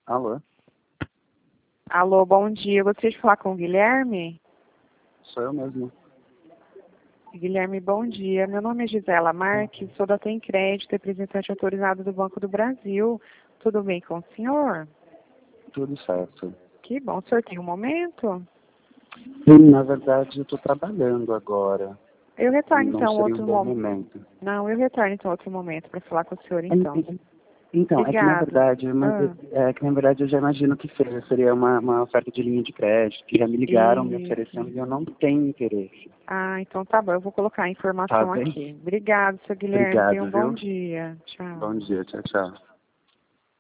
Alô? Alô, bom dia. Eu gostaria de falar com o Guilherme. Sou eu mesmo. Guilherme, bom dia. Meu nome é Gisela Marques, sou da Tem Crédito, representante autorizado do Banco do Brasil. Tudo bem com o senhor? Tudo certo. Que bom. O senhor tem um momento? Sim, na verdade eu estou trabalhando agora. Eu retorno Não então seria um outro bom momento. momento. Não, eu retorno então outro momento para falar com o senhor então. Então, é que na Obrigada. verdade, eu já imagino que seria uma oferta de linha de crédito, que já me ligaram me oferecendo Isso. e eu não tenho interesse. Ah, então tá bom. Eu vou colocar a Tá informação bem? aqui. Obrigado, seu Guilherme. Tenha um Obrigado, bom viu? dia. Tchau. Bom dia, tchau, tchau.